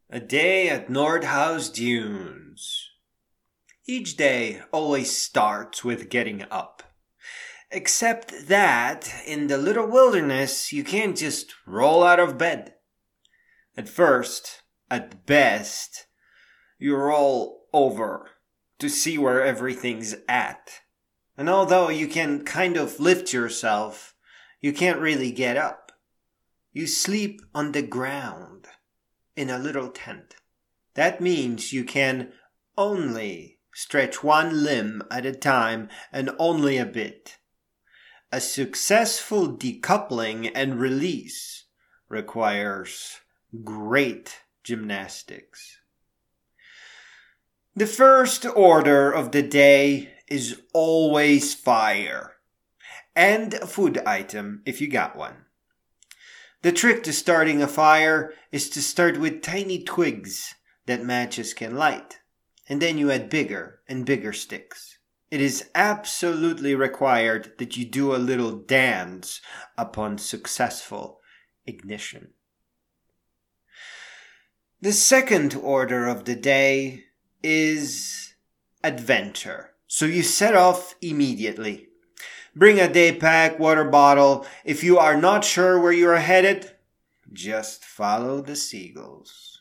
A day at Nordhaus Dunes. Each day always starts with getting up. Except that in the little wilderness, you can't just roll out of bed. At first, at best, you roll over to see where everything's at. And although you can kind of lift yourself, you can't really get up. You sleep on the ground in a little tent. That means you can only stretch one limb at a time and only a bit. A successful decoupling and release requires great gymnastics. The first order of the day is always fire. And a food item if you got one. The trick to starting a fire is to start with tiny twigs that matches can light. And then you add bigger and bigger sticks. It is absolutely required that you do a little dance upon successful ignition. The second order of the day is adventure. So you set off immediately. Bring a day pack, water bottle. If you are not sure where you are headed, just follow the seagulls.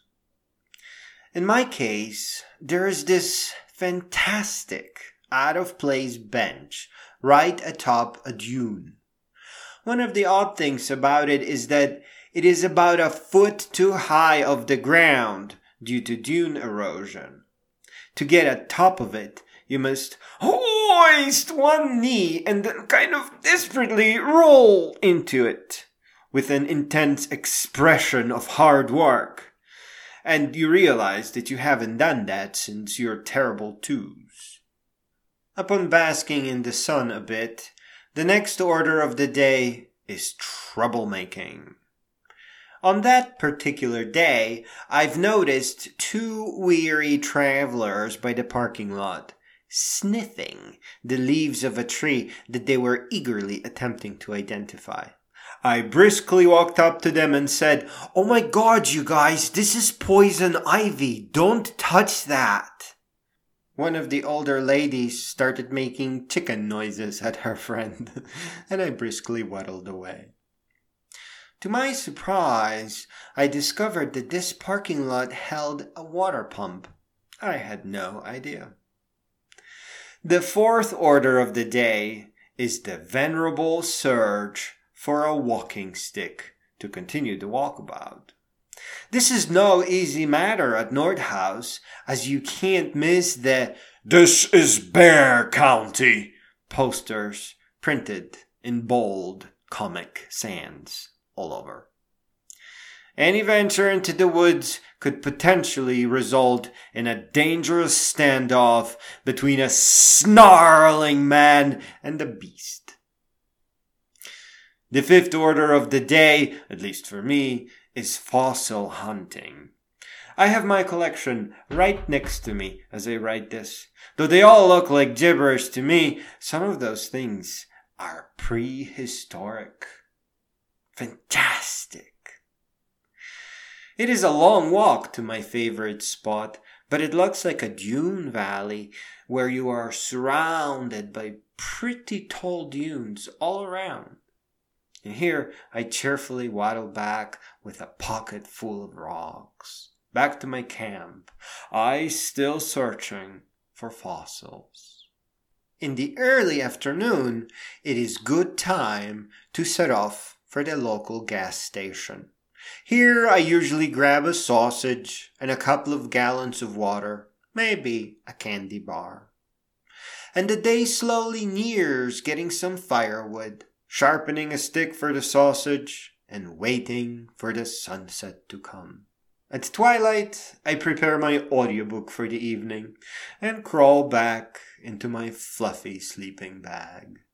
In my case, there is this fantastic out-of-place bench right atop a dune. One of the odd things about it is that it is about a foot too high off the ground due to dune erosion. To get atop of it, you must hoist one knee and then kind of desperately roll into it with an intense expression of hard work. And you realize that you haven't done that since your terrible twos. Upon basking in the sun a bit, the next order of the day is troublemaking. On that particular day, I've noticed two weary travelers by the parking lot, sniffing the leaves of a tree that they were eagerly attempting to identify. I briskly walked up to them and said, "Oh my God, you guys, this is poison ivy. Don't touch that." One of the older ladies started making chicken noises at her friend, and I briskly waddled away. To my surprise, I discovered that this parking lot held a water pump. I had no idea. The fourth order of the day is the venerable search for a walking stick to continue the walkabout. This is no easy matter at Nordhaus, as you can't miss the "This is Bear County" posters printed in bold Comic Sans all over. Any venture into the woods could potentially result in a dangerous standoff between a snarling man and a beast. The fifth order of the day, at least for me, is fossil hunting. I have my collection right next to me as I write this. Though they all look like gibberish to me, some of those things are prehistoric. Fantastic. It is a long walk to my favorite spot, but it looks like a dune valley where you are surrounded by pretty tall dunes all around. And here I cheerfully waddle back with a pocket full of rocks. Back to my camp, I still searching for fossils. In the early afternoon, it is good time to set off for the local gas station. Here I usually grab a sausage and a couple of gallons of water, maybe a candy bar. And the day slowly nears getting some firewood, sharpening a stick for the sausage, and waiting for the sunset to come. At twilight, I prepare my audiobook for the evening and crawl back into my fluffy sleeping bag.